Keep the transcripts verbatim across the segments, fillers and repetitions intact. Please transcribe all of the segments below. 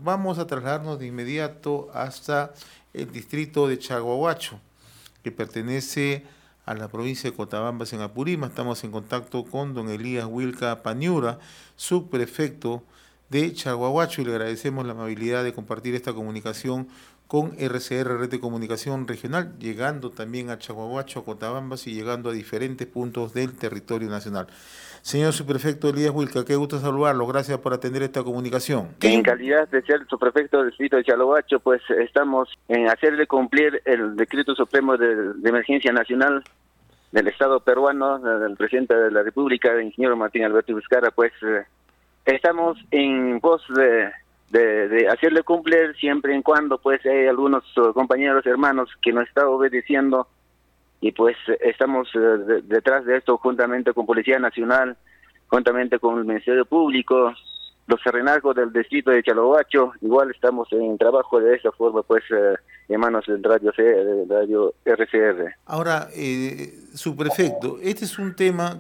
vamos a trasladarnos de inmediato hasta el distrito de Chaguahuacho, que pertenece a la provincia de Cotabambas, en Apurímac. Estamos en contacto con don Elías Huilca Paniura, subprefecto de Chaguahuacho, y le agradecemos la amabilidad de compartir esta comunicación con R C R, Red de Comunicación Regional, llegando también a Chaguahuacho, a Cotabambas y llegando a diferentes puntos del territorio nacional. Señor subprefecto Elías Huilca, qué gusto saludarlo, gracias por atender esta comunicación. En calidad de ser subprefecto del distrito de Chaguahuacho, pues estamos en hacerle cumplir el decreto supremo de, de emergencia nacional del Estado peruano, del presidente de la República, el ingeniero Martín Alberto Vizcarra. Pues eh, estamos en pos de... De, de hacerle cumplir siempre y cuando pues hay algunos uh, compañeros, hermanos que nos están obedeciendo, y pues estamos uh, de, detrás de esto juntamente con Policía Nacional, juntamente con el Ministerio Público, los serenazgos del distrito de Chaguahuacho. Igual estamos en trabajo de esa forma, pues uh, en manos del radio, C, del radio R C R. Ahora, eh, subprefecto, este es un tema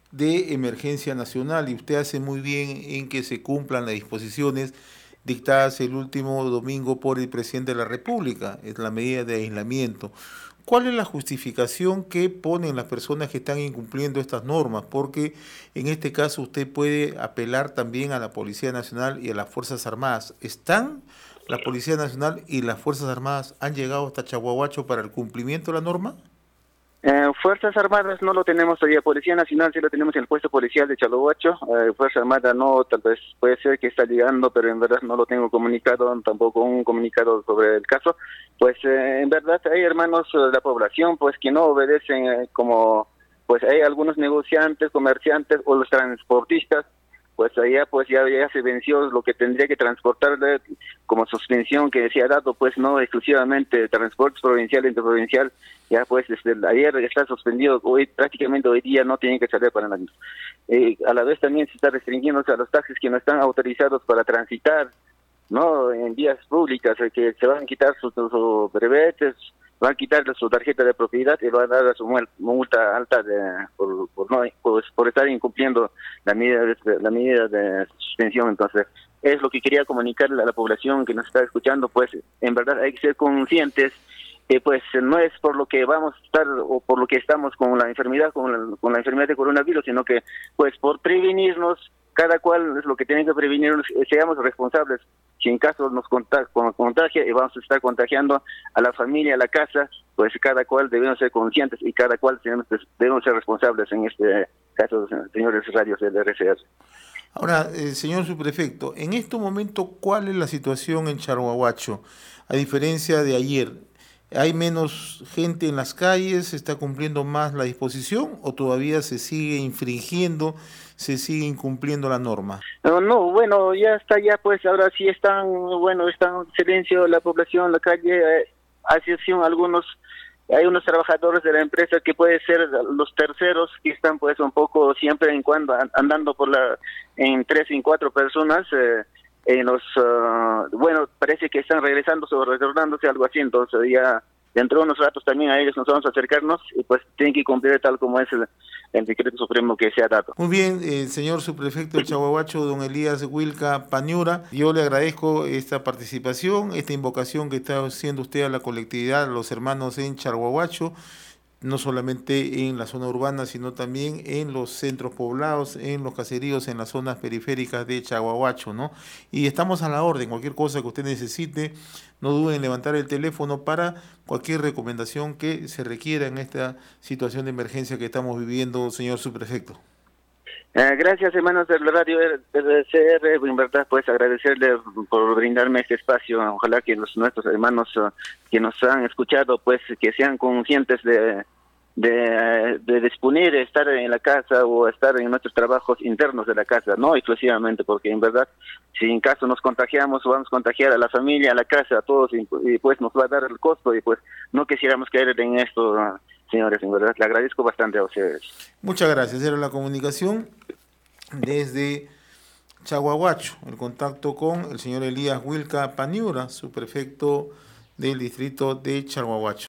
de emergencia nacional y usted hace muy bien en que se cumplan las disposiciones dictadas el último domingo por el presidente de la República, es la medida de aislamiento. ¿Cuál es la justificación que ponen las personas que están incumpliendo estas normas? Porque en este caso usted puede apelar también a la Policía Nacional y a las Fuerzas Armadas. ¿Están la Policía Nacional y las Fuerzas Armadas, han llegado hasta Chaguahuacho para el cumplimiento de la norma? Eh, Fuerzas Armadas no lo tenemos todavía. Policía Nacional sí lo tenemos en el puesto policial de Chaguahuacho. Eh, Fuerza Armada no, tal vez puede ser que está llegando, pero en verdad no lo tengo comunicado, tampoco un comunicado sobre el caso. Pues eh, en verdad hay hermanos de la población pues que no obedecen, eh, como pues hay algunos negociantes, comerciantes o los transportistas. Pues allá pues ya, ya se venció lo que tendría que transportarle como suspensión que se ha dado, pues no exclusivamente transportes provincial e interprovincial. Ya pues desde el, ayer está suspendido, hoy prácticamente hoy día no tienen que salir para nadie. Eh, a la vez también se está restringiendo a los taxis que no están autorizados para transitar, no en vías públicas, eh, que se van a quitar sus su, su brevetes, van a quitarle su tarjeta de propiedad y le van a dar su multa alta de, por, por no pues, por estar incumpliendo la medida de, la medida de suspensión. Entonces es lo que quería comunicarle a la población que nos está escuchando. Pues en verdad hay que ser conscientes que pues no es por lo que vamos a estar o por lo que estamos con la enfermedad con la, con la enfermedad de coronavirus, sino que pues por prevenirnos, cada cual es lo que tiene que prevenirnos, seamos responsables. Si en caso nos contagia y vamos a estar contagiando a la familia, a la casa, pues cada cual debemos ser conscientes y cada cual debemos, debemos ser responsables en este caso, señores radios del R C R. Ahora, eh, señor subprefecto, en este momento, ¿cuál es la situación en Chaguahuacho? A diferencia de ayer, ¿hay menos gente en las calles? ¿Se está cumpliendo más la disposición o todavía se sigue infringiendo, se sigue incumpliendo la norma? No, no, bueno, ya está, ya pues ahora sí están, bueno, están en silencio la población, la calle, eh, a excepción algunos, hay unos trabajadores de la empresa que puede ser los terceros que están pues un poco siempre en cuando andando por la, en tres, en cuatro personas, eh, en los, uh, bueno, parece que están regresando o retornándose, algo así. Entonces ya dentro de unos ratos también a ellos nos vamos a acercarnos y pues tienen que cumplir tal como es el, el decreto supremo que se ha dado. Muy bien, eh, señor subprefecto de Chaguahuacho, don Elías Huilca Paniura, yo le agradezco esta participación, esta invocación que está haciendo usted a la colectividad, a los hermanos en Chaguahuacho, no solamente en la zona urbana, sino también en los centros poblados, en los caseríos, en las zonas periféricas de Chaguahuacho, ¿no? Y estamos a la orden, cualquier cosa que usted necesite, no duden en levantar el teléfono para cualquier recomendación que se requiera en esta situación de emergencia que estamos viviendo, señor subprefecto. Eh, gracias, hermanos del radio R C R, en verdad pues agradecerle por brindarme este espacio. Ojalá que los nuestros hermanos uh, que nos han escuchado pues que sean conscientes de, de, de disponer, estar en la casa o estar en nuestros trabajos internos de la casa, no exclusivamente, porque en verdad si en caso nos contagiamos vamos a contagiar a la familia, a la casa, a todos, y, y pues nos va a dar el costo y pues no quisiéramos caer en esto. Uh, Señores, en verdad, le agradezco bastante a ustedes. Muchas gracias. Era la comunicación desde Chaguahuacho, el contacto con el señor Elías Huilca Paniura, subprefecto del distrito de Chaguahuacho.